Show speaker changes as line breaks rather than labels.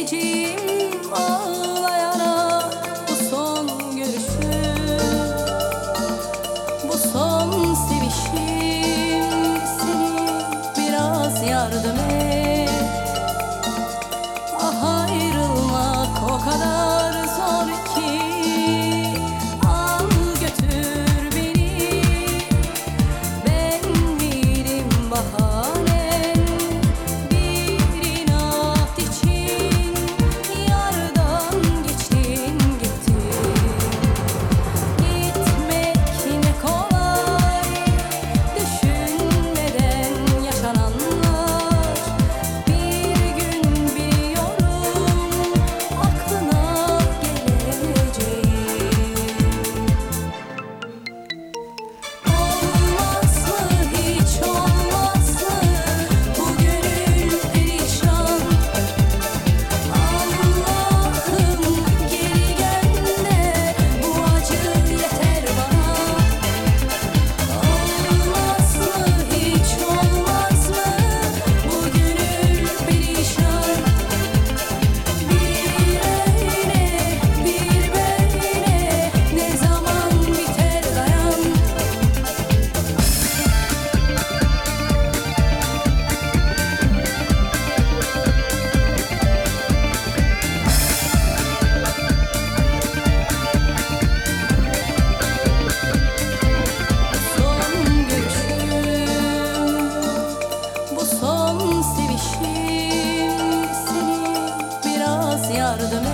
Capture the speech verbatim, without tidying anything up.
geleceğim ağlayana. Bu son görüşüm, bu son sevişim, seni biraz yardım et. Ah, ayrılmak o kadar zor ki. Al götür beni, ben değilim bahanen. Bir inat için yardan geçtin gittin. Gitmek ne kolay, düşünmeden yaşananlar. Bir gün biliyorum aklına geleceği. Olmaz mı, hiç olmaz mı bu gönül perişan? Allah'ım geri gel de bu acı yeter bana. Olmaz mı, hiç olmaz mı bu gönül perişan? Bir öyle bir böyle ne zaman biter dayan. Son görüşüm, bu son sevişim, seni biraz yardım